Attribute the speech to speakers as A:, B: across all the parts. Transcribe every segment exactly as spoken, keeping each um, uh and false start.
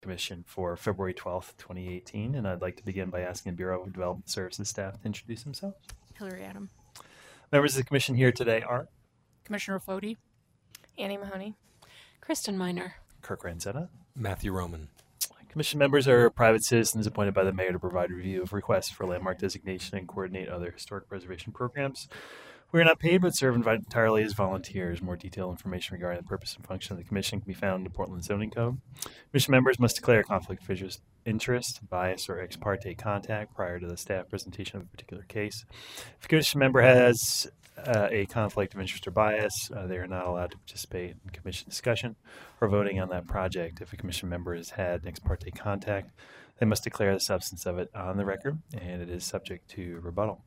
A: Commission for February twelfth, twenty eighteen, and I'd like to begin by asking the Bureau of Development Services staff to introduce themselves.
B: Hillary Adam.
A: Members of the Commission here today are
B: Commissioner Foti.
C: Annie Mahoney.
D: Kristen Miner.
A: Kirk Ranzetta.
E: Matthew Roman.
A: Commission members are private citizens appointed by the mayor to provide review of requests for landmark designation and coordinate other historic preservation programs. We are not paid but serve entirely as volunteers. More detailed information regarding the purpose and function of the Commission can be found in the Portland Zoning Code. Commission members must declare a conflict of interest, bias, or ex parte contact prior to the staff presentation of a particular case. If a Commission member has uh, a conflict of interest or bias, uh, they are not allowed to participate in Commission discussion or voting on that project. If a Commission member has had an ex parte contact, they must declare the substance of it on the record, and it is subject to rebuttal.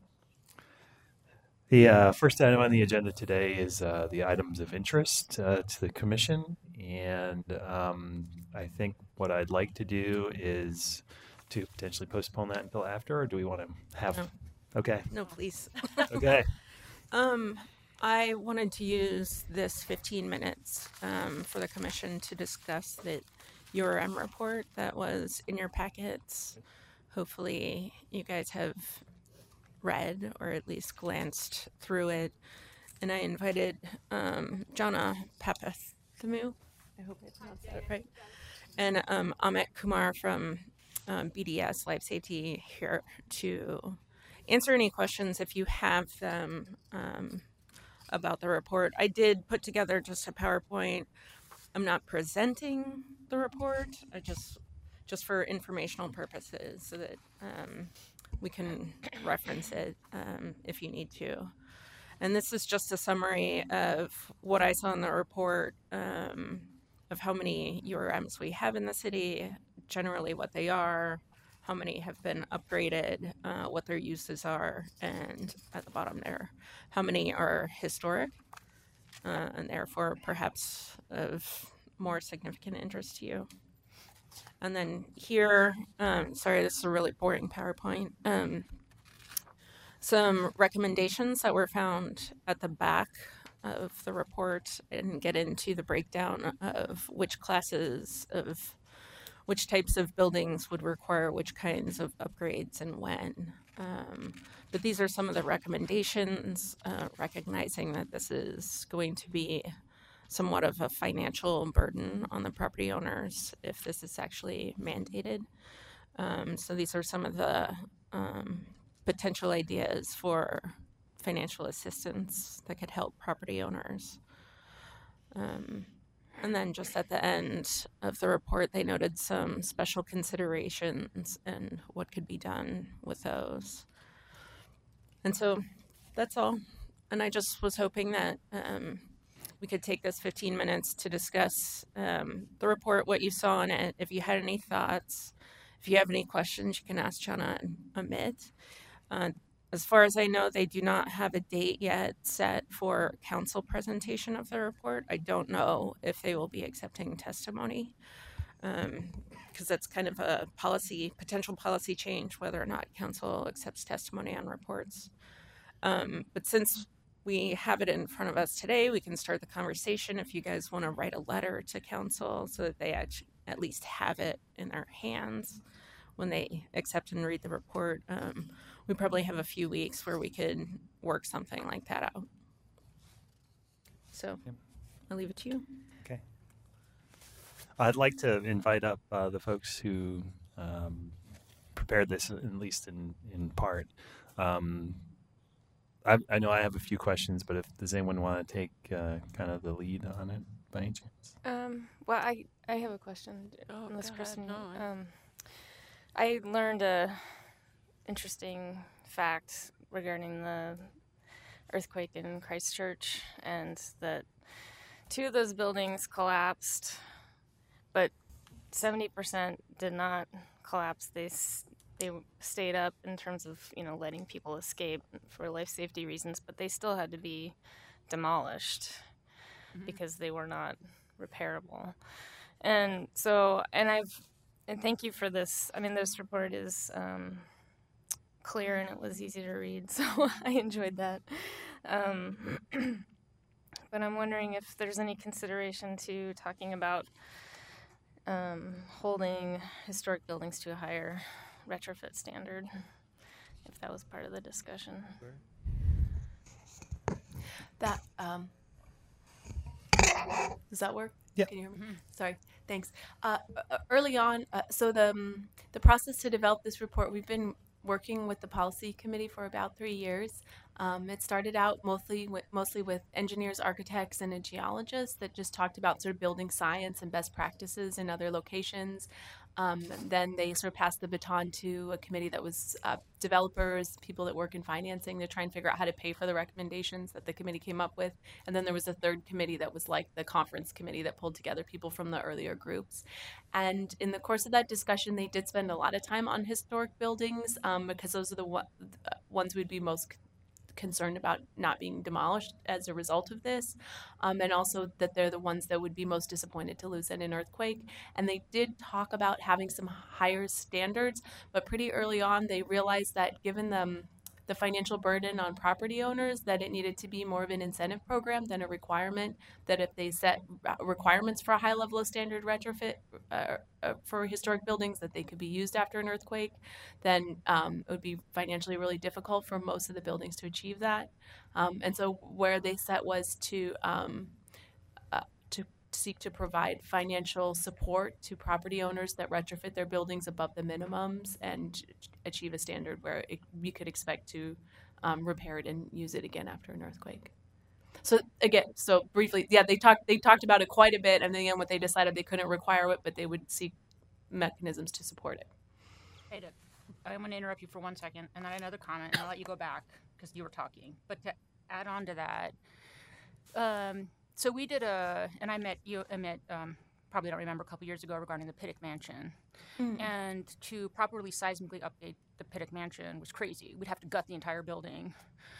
A: The uh, first item on the agenda today is uh, the items of interest uh, to the Commission, and um, I think what I'd like to do is to potentially postpone that until after, or do we want to have?
C: No.
A: Okay.
C: No, please.
A: Okay.
C: um, I wanted to use this fifteen minutes um, for the Commission to discuss the U R M report that was in your packets. Hopefully, you guys have read or at least glanced through it, and I invited um, Jana Papathamu, I hope I pronounced that right, and um, Amit Kumar from um, B D S Life Safety here to answer any questions if you have them um, about the report. I did put together just a PowerPoint. I'm not presenting the report, I just just for informational purposes so that um, we can reference it um, if you need to. And this is just a summary of what I saw in the report, um, of how many U R Ms we have in the city, generally what they are, how many have been upgraded, uh, what their uses are, and at the bottom there, how many are historic, uh, and therefore perhaps of more significant interest to you. And then here, um, sorry, this is a really boring PowerPoint, um, some recommendations that were found at the back of the report. I didn't get into the breakdown of which classes of, which types of buildings would require which kinds of upgrades and when. Um, but these are some of the recommendations, uh, recognizing that this is going to be somewhat of a financial burden on the property owners if this is actually mandated. Um, so these are some of the um, potential ideas for financial assistance that could help property owners. Um, and then just at the end of the report, they noted some special considerations and what could be done with those. And so that's all. And I just was hoping that um, we could take this fifteen minutes to discuss um, the report, what you saw in it. If you had any thoughts, if you have any questions, you can ask Jana and Amit. Uh, as far as I know, they do not have a date yet set for council presentation of the report. I don't know if they will be accepting testimony, because um, that's kind of a policy, potential policy change, whether or not council accepts testimony on reports. Um, but since we have it in front of us today, we can start the conversation. If you guys want to write a letter to council so that they actually at least have it in their hands when they accept and read the report, um, we probably have a few weeks where we could work something like that out. So
A: Yep.
C: I'll leave it to you.
A: Okay. I'd like to invite up uh, the folks who um, prepared this, at least in, in part. Um, I, I know I have a few questions, but if does anyone want to take uh, kind of the lead on it by any chance?
D: Um, well, I, I have a question.
B: Oh,
D: Unless
B: go
D: Kristen,
B: ahead. No, I-
D: um, I learned a interesting fact regarding the earthquake in Christchurch, and that two of those buildings collapsed, but seventy percent did not collapse. They s- they stayed up in terms of, you know, letting people escape for life safety reasons, but they still had to be demolished
B: Mhm.
D: because they were not repairable. And so, and I've, and thank you for this. I mean, this report is um, clear and it was easy to read, so I enjoyed that. Um, but I'm wondering if there's any consideration to talking about um, holding historic buildings to a higher retrofit standard, if that was part of the discussion.
E: That um, does that work?
A: Yeah.
E: Can you hear me? Sorry. Thanks. Uh, uh, early on, uh, so the um, the process to develop this report, we've been working with the policy committee for about three years. Um, it started out mostly with, mostly with engineers, architects, and a geologist that just talked about sort of building science and best practices in other locations. Um, then they sort of passed the baton to a committee that was uh, developers, people that work in financing to try and figure out how to pay for the recommendations that the committee came up with. And then there was a third committee that was like the conference committee that pulled together people from the earlier groups. And in the course of that discussion, they did spend a lot of time on historic buildings um, because those are the one, uh, ones we'd be most concerned about not being demolished as a result of this, um, and also that they're the ones that would be most disappointed to lose in an earthquake. And they did talk about having some higher standards, but pretty early on they realized that given them the financial burden on property owners, that it needed to be more of an incentive program than a requirement, that if they set requirements for a high level of standard retrofit uh, uh, for historic buildings that they could be used after an earthquake, then um, it would be financially really difficult for most of the buildings to achieve that. Um, and so where they set was to um, uh, to seek to provide financial support to property owners that retrofit their buildings above the minimums and achieve a standard where it, we could expect to um, repair it and use it again after an earthquake. So again, so briefly, yeah, they talked they talked about it quite a bit, and then what they decided they couldn't require it, but they would seek mechanisms to support it.
B: Hey, Dick, I'm going to interrupt you for one second, and then another comment, and I'll let you go back because you were talking. But to add on to that, um, so we did a, and I met you, I met, um, probably don't remember, a couple years ago regarding the Pittock Mansion. Mm. And to properly seismically update the Pittock Mansion was crazy. We'd have to gut the entire building.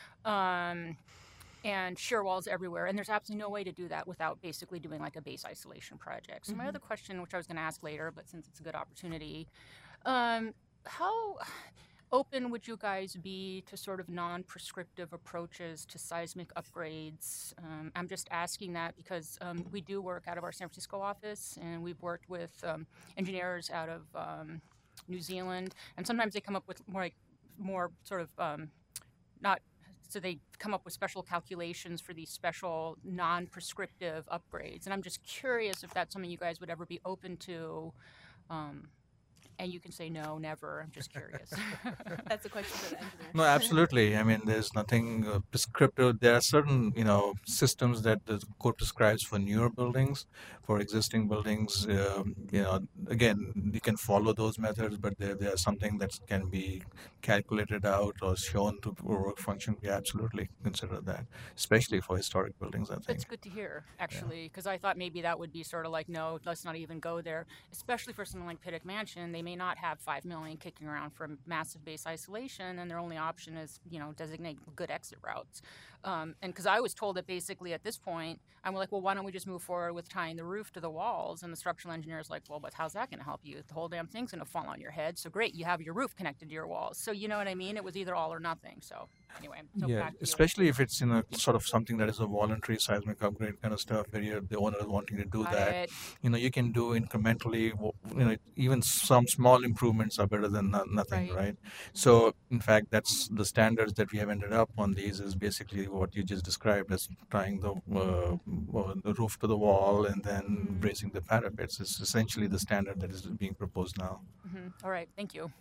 B: Um, and shear walls everywhere. And there's absolutely no way to do that without basically doing like a base isolation project. So mm-hmm. my other question, which I was going to ask later, but since it's a good opportunity, um, how open would you guys be to sort of non-prescriptive approaches to seismic upgrades? Um, I'm just asking that because um, we do work out of our San Francisco office, and we've worked with um, engineers out of um, New Zealand, and sometimes they come up with more, like, more sort of um, not. So they come up with special calculations for these special non-prescriptive upgrades, and I'm just curious if that's something you guys would ever be open to. Um, And you can say no, never. I'm just curious.
E: That's a question for the engineer.
F: No, absolutely. I mean, there's nothing uh, prescriptive. There are certain, you know, systems that the code prescribes for newer buildings. For existing buildings, um, you know, again, you can follow those methods, but there, there's something that can be calculated out or shown to work function. We absolutely consider that, especially for historic buildings, I think.
B: That's good to hear, actually, because yeah. I thought maybe that would be sort of like, no, let's not even go there, especially for something like Pittock Mansion. They may not have five million kicking around for massive base isolation, and their only option is, you know, designate good exit routes. Um, and because I was told that basically at this point, I'm like, well, why don't we just move forward with tying the roof to the walls? And the structural engineer is like, well, but how's that going to help you? The whole damn thing's going to fall on your head. So great, you have your roof connected to your walls. So you know what I mean? It was either all or nothing. So anyway, so
F: yeah,
B: back to
F: especially you. If it's in a sort of something that is a voluntary seismic upgrade kind of stuff, where you're, the owner is wanting to do
B: Got
F: that.
B: it.
F: You know, you can do incrementally. You know, even some small improvements are better than no- nothing,
B: Right.
F: right? So in fact, that's the standards that we have ended up on. These is basically what you just described as tying the uh, uh, the roof to the wall and then
B: Mm-hmm.
F: bracing the parapets. It's essentially the standard that is being proposed now.
B: Mm-hmm. All right, thank you.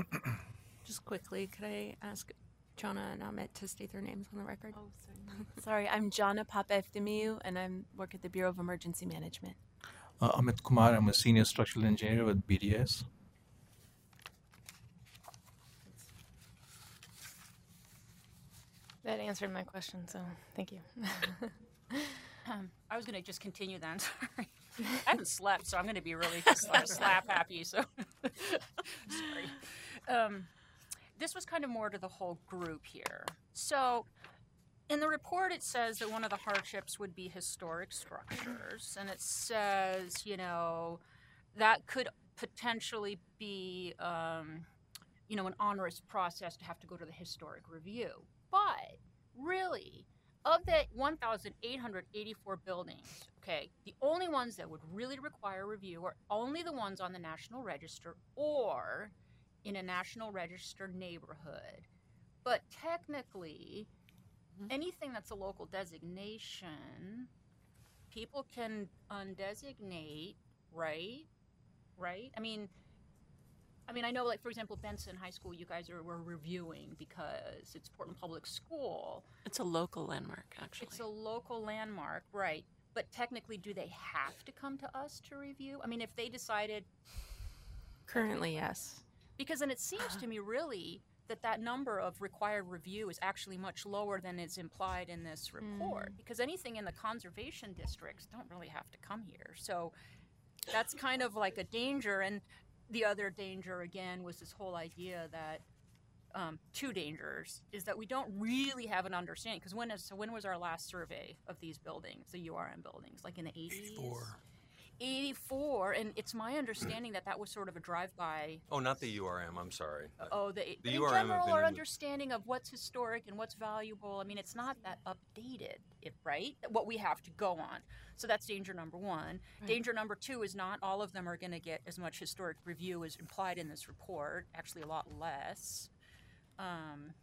C: Just quickly, could I ask Jonna and Amit to state their names on the record?
E: Oh, sorry. Sorry, I'm Jonna Papaeftimiou, and I work at the Bureau of Emergency Management.
F: Uh, Amit Kumar, I'm a senior structural engineer with B D S.
D: That answered my question, so thank you.
B: Um, I was going to just continue then. Sorry. I haven't slept, so I'm going to be really just like slap happy. So sorry. Um, this was kind of more to the whole group here. So in the report, it says that one of the hardships would be historic structures, and it says, you know, that could potentially be, um, you know, an onerous process to have to go to the historic review. But really, Of the one thousand eight hundred eighty-four buildings, okay, the only ones that would really require review are only the ones on the National Register or in a National Register neighborhood. But technically, anything that's a local designation, people can undesignate, right? Right? I mean, I mean, I know, like, for example, Benson High School, you guys are, were reviewing because it's Portland Public School.
C: It's a local landmark, actually.
B: It's a local landmark, right. But technically, do they have to come to us to review? I mean, if they decided...
C: Currently, yes.
B: Because then it seems to me, really, that that number of required review is actually much lower than is implied in this report. Mm. Because anything in the conservation districts don't really have to come here. So that's kind of like a danger. And the other danger, again, was this whole idea that um, two dangers is that we don't really have an understanding. Because when is so when was our last survey of these buildings, the U R M buildings, like in the eighties?
G: eighty-four.
B: eighty-four, and it's my understanding that that was sort of a drive-by.
G: Oh, not the U R M. I'm sorry.
B: Oh, the,
G: the
B: in
G: U R M
B: general,
G: have been
B: our
G: in
B: understanding of what's historic and what's valuable. I mean, it's not that updated, if, right? What we have to go on. So that's danger number one. Right. Danger number two is not all of them are going to get as much historic review as implied in this report. Actually, a lot less. Um,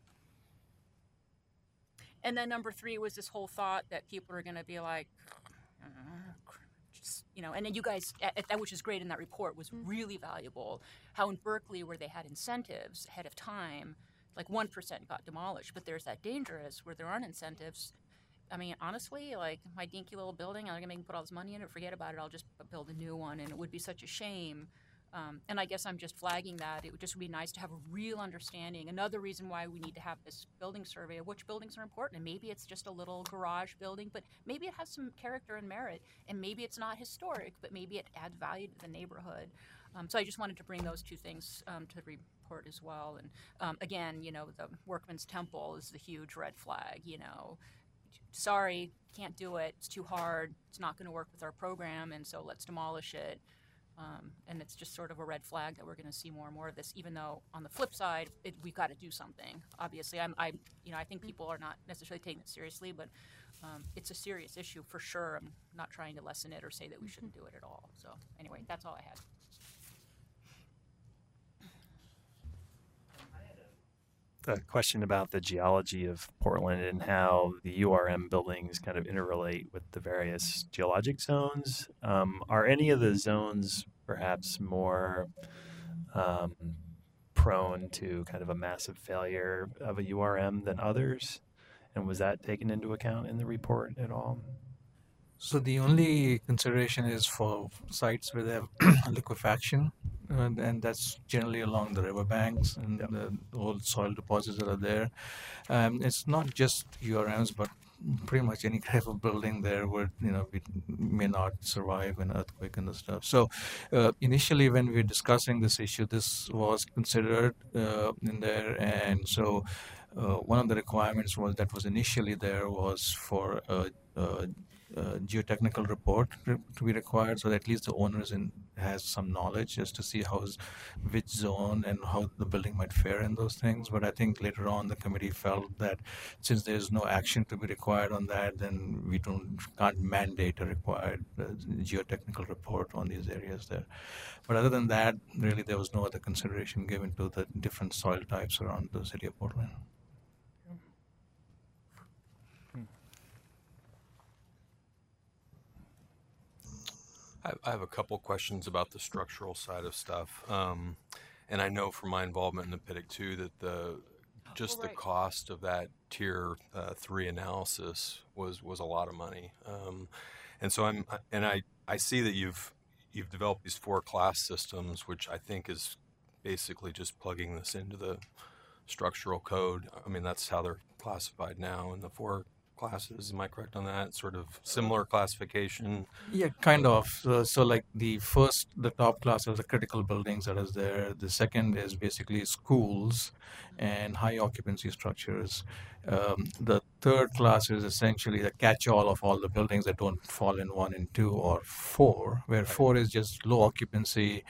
B: and then number three was this whole thought that people are going to be like, uh, just, you know, and then you guys, which is great in that report, was really valuable. How in Berkeley, where they had incentives ahead of time, like one percent got demolished, but there's that danger is where there aren't incentives. I mean, honestly, like my dinky little building, I'm going to make put all this money in it, forget about it, I'll just build a new one, and it would be such a shame. Um, and I guess I'm just flagging that. It would just be nice to have a real understanding. Another reason why we need to have this building survey of which buildings are important. And maybe it's just a little garage building, but maybe it has some character and merit. And maybe it's not historic, but maybe it adds value to the neighborhood. Um, so I just wanted to bring those two things um, to the report as well. And um, again, you know, the Workman's Temple is the huge red flag, you know. Sorry, can't do it. It's too hard. It's not going to work with our program, and so let's demolish it. Um, and it's just sort of a red flag that we're going to see more and more of this, even though on the flip side, it, we've got to do something. Obviously, I'm, I, you know, I think people are not necessarily taking it seriously, but um, it's a serious issue for sure. I'm not trying to lessen it or say that we shouldn't do it at all. So anyway, that's all I had.
A: A question about the geology of Portland and how the U R M buildings kind of interrelate with the various geologic zones. Um, are any of the zones perhaps more um, prone to kind of a massive failure of a U R M than others? And was that taken into account in the report at all?
F: So the only consideration is for sites where they have liquefaction, and, and that's generally along the riverbanks and yep. the, the old soil deposits that are there. Um, it's not just U R Ms, but pretty much any type of building there would, you know, we may not survive an earthquake and the stuff. So uh, initially when we were discussing this issue, this was considered uh, in there, and so uh, one of the requirements was that was initially there was for a, a Uh, geotechnical report to be required, so that at least the owner in, has some knowledge as to see how which zone and how the building might fare in those things. But I think later on the committee felt that since there's no action to be required on that, then we don't can't mandate a required uh, geotechnical report on these areas there. But other than that, really there was no other consideration given to the different soil types around the city of Portland.
G: I have a couple questions about the structural side of stuff, um, and I know from my involvement in the P I D C too that the just
B: oh, right.
G: the cost of that tier uh, three analysis was was a lot of money, um, and so I'm and I, I see that you've you've developed these four class systems, which I think is basically just plugging this into the structural code. I mean, that's how they're classified now in the four classes. Am I correct on that? Sort of similar classification?
F: Yeah, kind of. Uh, so like the first, the top class are the critical buildings that is there. The second is basically schools and high occupancy structures. Um, the third class is essentially the catch-all of all the buildings that don't fall in one and two or four, where four is just low occupancy,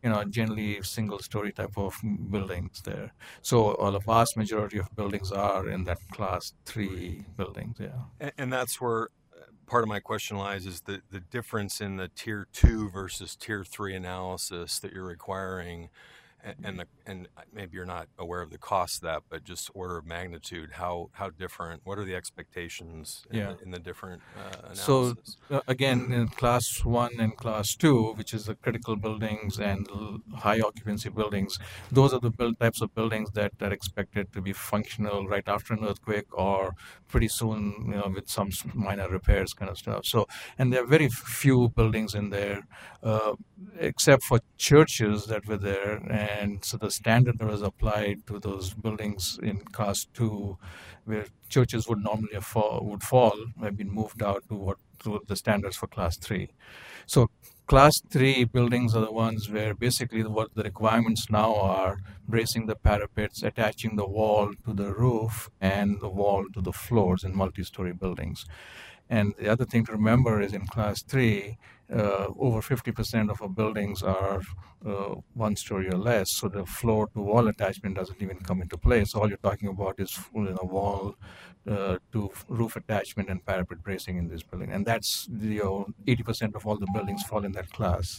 F: you know, generally single-story type of buildings there. So uh, the vast majority of buildings are in that class three buildings. Yeah.
G: And, and that's where part of my question lies, is the, the difference in the tier two versus tier three analysis that you're requiring, and, and the and maybe you're not aware of the cost of that, but just order of magnitude, how how different, what are the expectations in,
F: Yeah.
G: the, in the different uh,
F: So
G: analysis?
F: uh, again, in class one and class two, which is the critical buildings and l- high occupancy buildings, those are the build types of buildings that are expected to be functional right after an earthquake or pretty soon, you know, with some s- minor repairs kind of stuff. So, and there are very few buildings in there, uh, except for churches that were there. And so the standard that was applied to those buildings in class two, where churches would normally fall, would fall, have been moved out to what to the standards for class three. So class three buildings are the ones where basically what the requirements now are: bracing the parapets, attaching the wall to the roof and the wall to the floors in multi-story buildings. And the other thing to remember is in class three, uh, over fifty percent of our buildings are uh, one story or less. So the floor to wall attachment doesn't even come into play. So all you're talking about is, you know, wall uh, to roof attachment and parapet bracing in this building. And that's, you know, eighty percent of all the buildings fall in that class.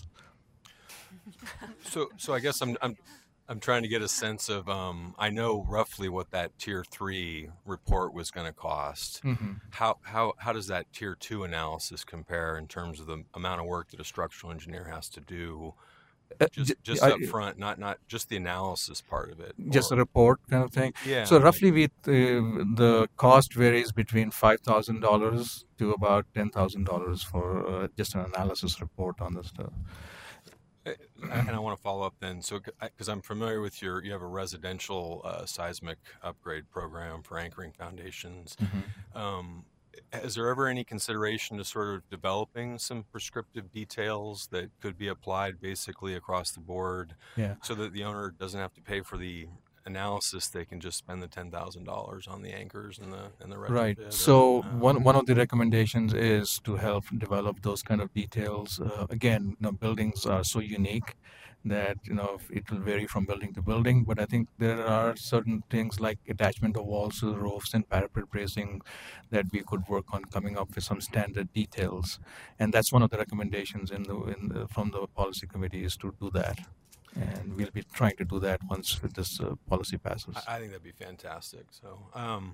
G: So, so I guess I'm I'm I'm trying to get a sense of. Um, I know roughly what that tier three report was going to cost.
F: Mm-hmm.
G: How how how does that tier two analysis compare in terms of the amount of work that a structural engineer has to do?
F: Uh,
G: Just
F: j-
G: just
F: I-
G: up front, not not just the analysis part of it.
F: just a
G: or-
F: report kind of thing.
G: yeah.
F: So roughly, we uh, the cost varies between five thousand dollars to about ten thousand dollars for uh, just an analysis report on this stuff.
G: Uh, And I want to follow up then, so because I'm familiar with your, you have a residential uh, seismic upgrade program for anchoring foundations. Um, is there ever any consideration to sort of developing some prescriptive details that could be applied basically across the board,
F: Yeah.
G: so that the owner doesn't have to pay for the analysis? They can just spend the ten thousand dollars on the anchors and the and the
F: Right.
G: retrofit,
F: So
G: or, uh,
F: one one of the recommendations is to help develop those kind of details. Uh, again, you know, buildings are so unique that, you know, it will vary from building to building. But I think there are certain things like attachment of walls to the roofs and parapet bracing that we could work on coming up with some standard details. And that's one of the recommendations in the, in the from the policy committee, is to do that. And we'll be trying to do that once with this uh, policy passes.
G: I, I think that'd be fantastic. So, um,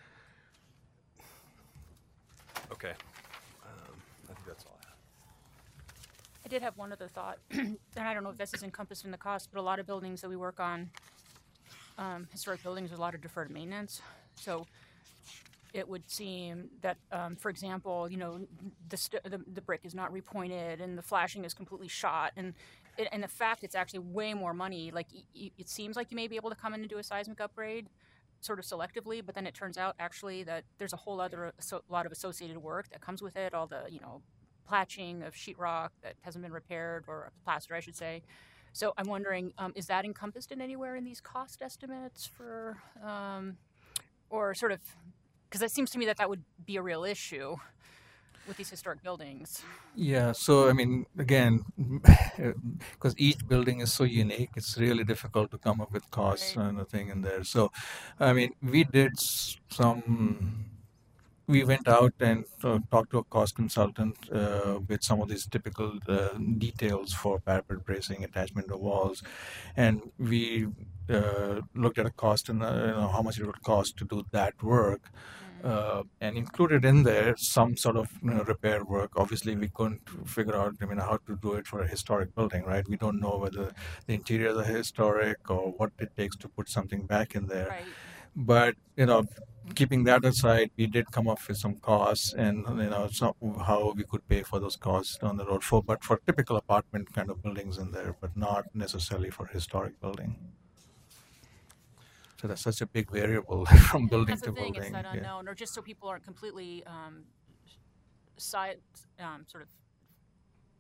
G: okay, um, I think that's all I have.
B: I did have one other thought, and I don't know if this is encompassed in the cost, but a lot of buildings that we work on, um, historic buildings, there's a lot of deferred maintenance. So it would seem that, um, for example, you know, the, st- the the brick is not repointed and the flashing is completely shot, and it, and the fact it's actually way more money. Like y- y- it seems like you may be able to come in and do a seismic upgrade, sort of selectively, but then it turns out actually that there's a whole other so, lot of associated work that comes with it. All the, you know, platching of sheetrock that hasn't been repaired, or plaster, I should say. So I'm wondering, um, is that encompassed in anywhere in these cost estimates for, um, or sort of, because it seems to me that that would be a real issue with these historic buildings.
F: Yeah, so I mean, again, because each building is so unique, it's really difficult to come up with costs
B: Right.
F: and a thing in there. So, I mean, we did s- some. We went out and uh, talked to a cost consultant uh, with some of these typical uh, details for parapet bracing, attachment of walls, and we uh, looked at a cost and uh, you know, how much it would cost to do that work. Uh, and included in there some sort of, you know, repair work. Obviously, we couldn't figure out, I mean, how to do it for a historic building, right? We don't know whether the interiors are historic or what it takes to put something back in there.
B: Right.
F: But, you know, keeping that aside, we did come up with some costs, and, you know, some, how we could pay for those costs on the road for, but for typical apartment kind of buildings in there, but not necessarily for historic building. So that's such a big variable from building
B: That's
F: to
B: the thing,
F: building.
B: it's that
F: yeah.
B: unknown, or just so people aren't completely um, side, um, sort of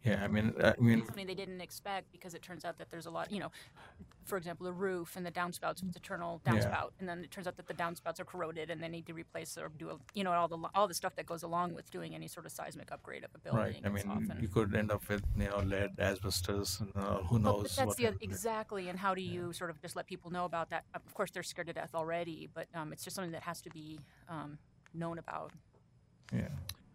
F: Yeah, I mean, I mean,
B: something they didn't expect because it turns out that there's a lot, you know, for example, the roof and the downspouts with eternal
F: Yeah.
B: downspout, and then it turns out that the downspouts are corroded and they need to replace or do, a, you know, all the all the stuff that goes along with doing any sort of seismic upgrade of a building.
F: right. I
B: It's
F: mean,
B: often,
F: you could end up with, you know, lead, asbestos, and uh, who
B: But-
F: knows
B: but that's
F: what.
B: the oth-
F: happened.
B: exactly. And how do you sort of just let people know about that? Of course, they're scared to death already, but um, it's just something that has to be um, known about.
F: Yeah.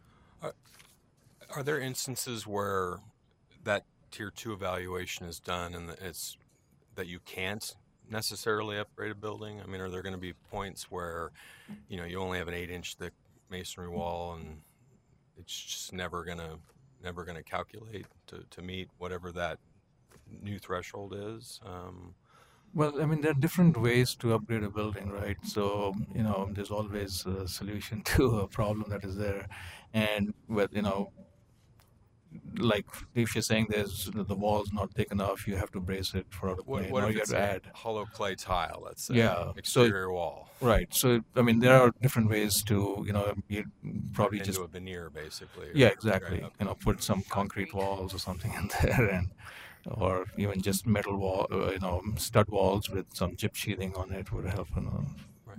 G: Are there instances where that tier two evaluation is done and it's that you can't necessarily upgrade a building? I mean, are there going to be points where, you know, you only have an eight inch thick masonry wall and it's just never going to never going to calculate to, to meet whatever that new threshold is? Um,
F: Well, I mean, there are different ways to upgrade a building, right? So, you know, there's always a solution to a problem that is there. And, with, you know, like if you're saying there's the wall's not thick enough, you have to brace it for a
G: what
F: plane,
G: what
F: or
G: if
F: you have
G: it's
F: to
G: a
F: add.
G: hollow clay tile, let's say,
F: Yeah, so-
G: exterior wall,
F: Right. So, I mean, there are different ways to, you know, you probably
G: into
F: just,
G: a veneer, basically. or-
F: yeah, exactly.
G: Right, okay.
F: You know, put some concrete walls or something in there, and or even just metal wall, uh, you know, stud walls with some chip sheathing on it would help. You know.
G: Right.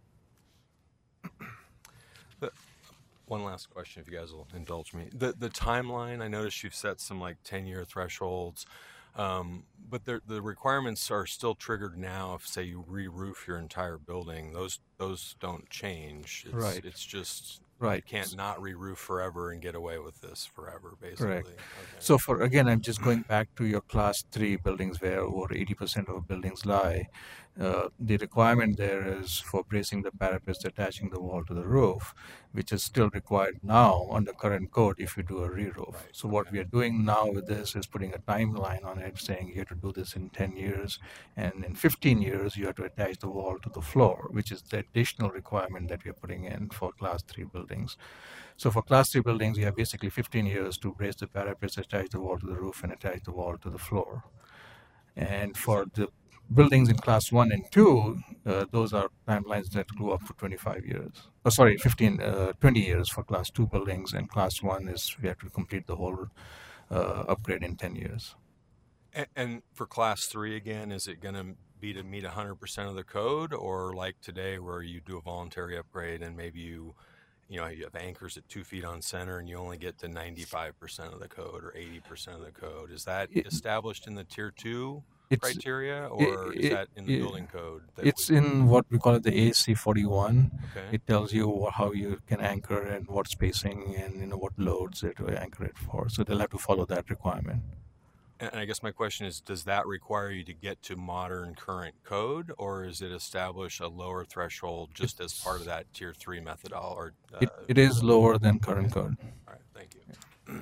G: The, one last question, if you guys will indulge me. The the timeline, I noticed you've set some like ten year thresholds, um, but the the requirements are still triggered now. If say you re-roof your entire building, those those don't change. It's,
F: Right.
G: It's just
F: Right.
G: you can't not re-roof forever and get away with this forever, basically.
F: Correct.
G: Okay.
F: So for again, I'm just going back to your class three buildings where over eighty percent of buildings lie. Uh, the requirement there is for bracing the parapets attaching the wall to the roof, which is still required now under current code if you do a re-roof.
G: Right,
F: So what
G: okay.
F: we are doing now with this is putting a timeline on it, saying you have to do this in ten years, and in fifteen years you have to attach the wall to the floor, which is the additional requirement that we are putting in for class three buildings. So for class three buildings, you have basically fifteen years to brace the parapets, attach the wall to the roof, and attach the wall to the floor. And for the buildings in class one and two, uh, those are timelines that go up to twenty-five years. Oh, sorry, fifteen, uh, twenty years for class two buildings, and class one is we have to complete the whole uh, upgrade in ten years.
G: And, and for class three again, is it going to be to meet one hundred percent of the code, or like today where you do a voluntary upgrade and maybe you, you know, you have anchors at two feet on center and you only get to ninety-five percent of the code or eighty percent of the code? Is that
F: It-
G: established in the tier two
F: It's
G: criteria, or is
F: it-
G: that in the
F: it-
G: building code? That
F: it's
G: we-
F: in what we call it the A S C forty-one.
G: okay.
F: It tells you wha- how you can anchor and what spacing and you know what loads it will anchor it for. So they'll have to follow that requirement.
G: And I guess my question is, does that require you to get to modern current code, or is it establish a lower threshold just as part of that tier three methodology? Or, uh,
F: It, it is lower than current code.
G: all right, thank you.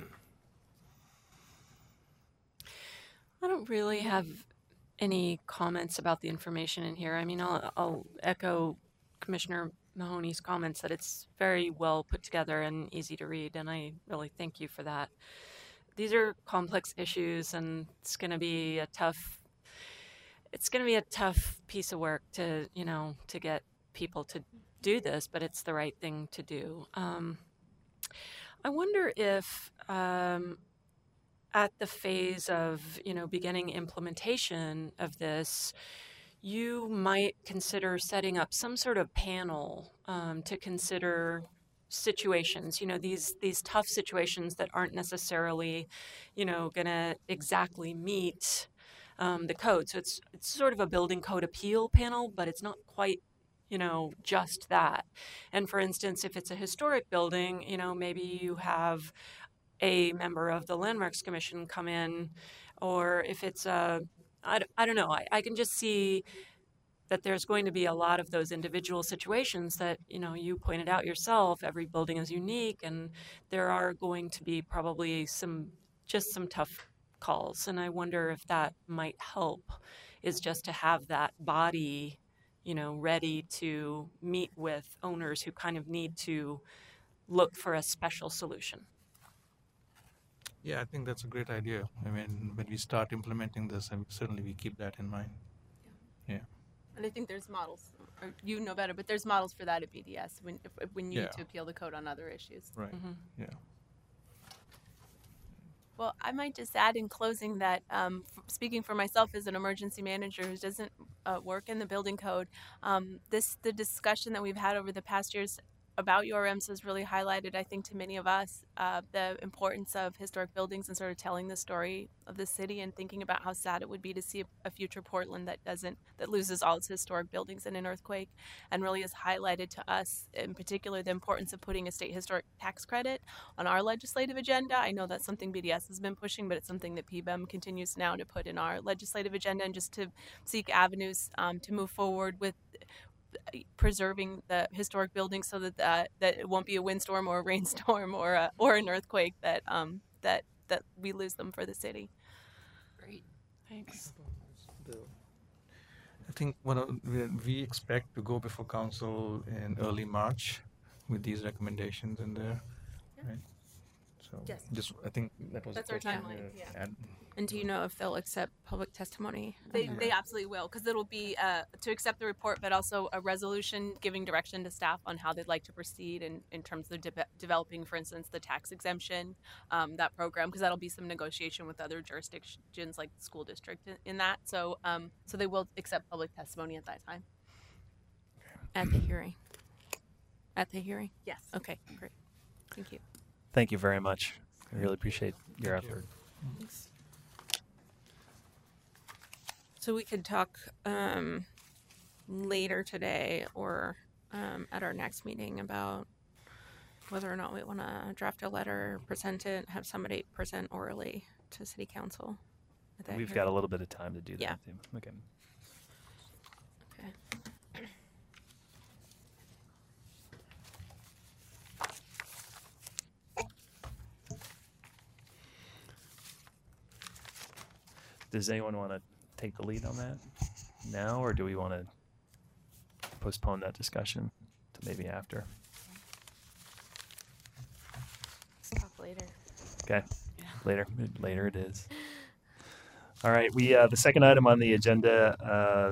C: I don't really have any comments about the information in here. I mean, I'll, I'll echo Commissioner Mahoney's comments that it's very well put together and easy to read, and I really thank you for that. These are complex issues, and it's going to be a tough. It's going to be a tough piece of work to, you know, to get people to do this, but it's the right thing to do. Um, I wonder if. Um, at the phase of, you know, beginning implementation of this, you might consider setting up some sort of panel um, to consider situations, you know, these these tough situations that aren't necessarily, you know, going to exactly meet um, the code. So it's it's sort of a building code appeal panel, but it's not quite, you know, just that. And for instance, if it's a historic building, you know, maybe you have a member of the Landmarks Commission come in, or if it's a, I, d- I don't know, I, I can just see that there's going to be a lot of those individual situations that, you know, you pointed out yourself. Every building is unique, and there are going to be probably some, just some tough calls. And I wonder if that might help, is just to have that body, you know, ready to meet with owners who kind of need to look for a special solution.
F: Yeah, I think that's a great idea. I mean, when we start implementing this, and certainly we keep that in mind. Yeah.
E: And I think there's models, or you know better, but there's models for that at B D S when if, if- when you
F: Yeah.
E: need to appeal the code on other issues.
F: Right.
C: Mhm.
F: Yeah.
E: Well, I might just add in closing that, um, f- speaking for myself as an emergency manager who doesn't uh, work in the building code, um, this the discussion that we've had over the past years about U R Ms has really highlighted, I think, to many of us, uh, the importance of historic buildings and sort of telling the story of the city and thinking about how sad it would be to see a, a future Portland that doesn't that loses all its historic buildings in an earthquake, and really has highlighted to us, in particular, the importance of putting a state historic tax credit on our legislative agenda. I know that's something B D S has been pushing, but it's something that P B E M continues now to put in our legislative agenda, and just to seek avenues um, to move forward with preserving the historic buildings so that uh, that it won't be a windstorm or a rainstorm or a, or an earthquake that um that that we lose them for the city.
B: Great.
C: Thanks.
F: I think one of, we, we expect to go before council in early March with these recommendations in there, right? So
E: Yes.
F: just I think that was
E: That's
F: a
E: our
F: question,
E: timeline,
F: uh,
E: yeah.
F: add-
C: And do you know if they'll accept public testimony?
E: They,
C: Okay.
E: they absolutely will, because it'll be uh, to accept the report, but also a resolution giving direction to staff on how they'd like to proceed in, in terms of de- developing, for instance, the tax exemption, um, that program, because that'll be some negotiation with other jurisdictions like the school district in, in that. So, um, so they will accept public testimony at that time.
C: At the hearing. At the hearing?
E: Yes.
C: Okay, great. Thank you.
A: Thank you very much. I really appreciate your
F: Thank you.
A: effort.
C: Thanks. So we could talk um, later today or um, at our next meeting about whether or not we want to draft a letter, present it, have somebody present orally to city council. at that
A: We've
C: hearing.
A: got a little bit of time to do that.
C: Yeah.
A: Too. Okay.
C: Okay.
A: Does anyone want to take the lead on that now, or do we want to postpone that discussion to maybe after?
D: Let's talk later.
A: Okay. Later. Later it is. All right. We uh, the second item on the agenda. Uh,